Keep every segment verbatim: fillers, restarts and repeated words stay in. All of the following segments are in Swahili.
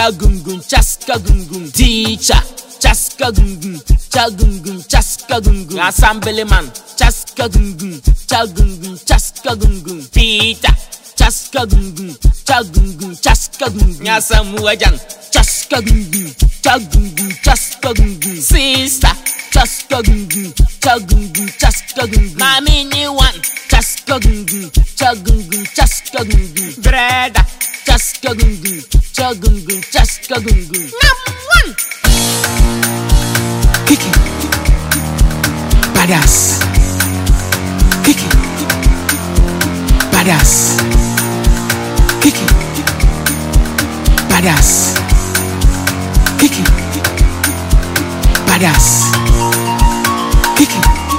chagungun chaska gungun teacher chaska gungun chagungun chaska gungun assemblyman chaska gungun chagungun chaska gungun Peter chaska gungun chagungun chaska gungun nyasamu ajan chaska gungun chagungun chaska gungun sister chaska gungun chagungun chaska gungun mami ni one chaska gungun chagungun chaska gungun brother chaska gungun chagungun chaska gungun number one Kiki badass Kiki badass Kiki badass Kiki badass Kiki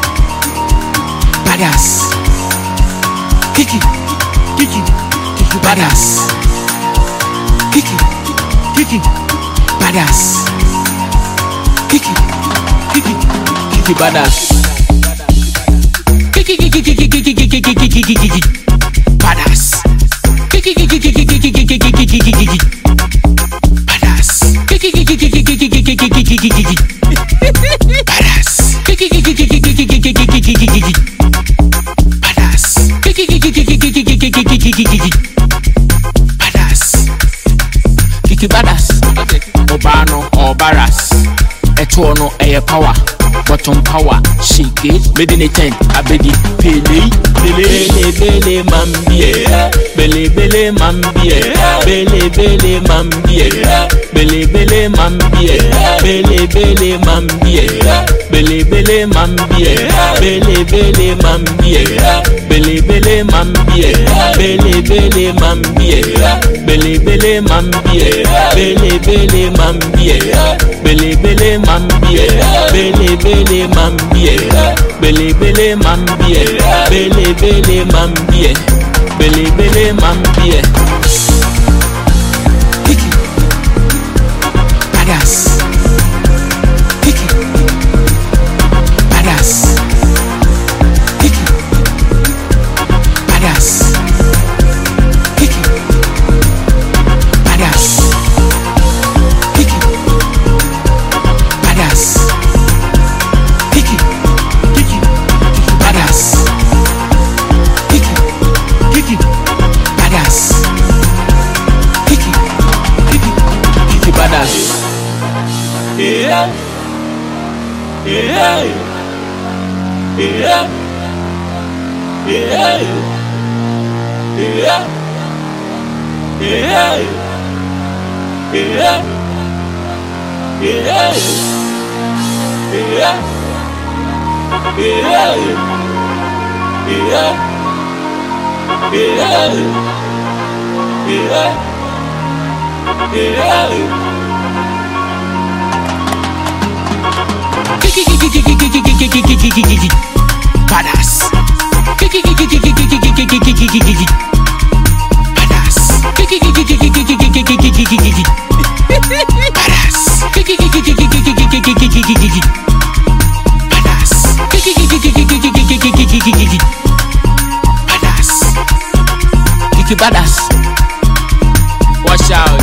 badass Kiki Kiki Kiki badass Kiki Kiki badass Kiki Kiki Kiki badass Kiki Kiki Kiki Kiki Kiki Kiki Kiki Kiki badass Kiki Kiki Kiki Kiki Kiki Kiki Kiki badass Kiki Kiki Kiki Kiki Kiki Kiki Kiki badass Kiki Kiki Kiki Kiki Kiki Kiki Kiki badass Kiki Kiki Kiki Kiki Kiki Kiki Kiki badass Kiki badass Obano Obaras Etono Air Power Bottom power, shake it, made in a tent, abedi, pele, bele, bele, mambie, bele, bele, mambie, bele, bele, mambie, bele, bele, mambie, bele, bele, mambie, bele, bele, mambie, bele, bele, mambie, bele, bele, mambie, bele, bele, mambie, bele, bele, mambie, bele, bele, mambie, bele, bele, mambie, bele, bele mambie, bele bele mambie, bele bele mambie, bele bele mambie. Kiki badass, Kiki badass, Kiki badass, Kiki badass, Kiki badass. Kiki, Kiki, Kiki badass. Kiki, Kiki, badass. Kiki, Kiki, Kiki badass. Yeah, yeah, yeah, yeah, yeah, yeah, yeah, yeah, yeah. Yeah, yeah, yeah, yeah, yeah. Kiki, kiki, kiki, kiki, kiki, kiki, kiki, kiki, badass. Kiki, kiki, kiki, kiki, kiki, kiki, kiki, kiki, badass. Kiki, kiki, kiki, kiki, kiki, kiki, kiki, kiki, badass. Kiki, kiki, kiki, kiki, kiki, kiki, kiki, kiki. Kiki kiki kiki kiki kiki kiki kiki kiki badass Kiki badass. Watch out.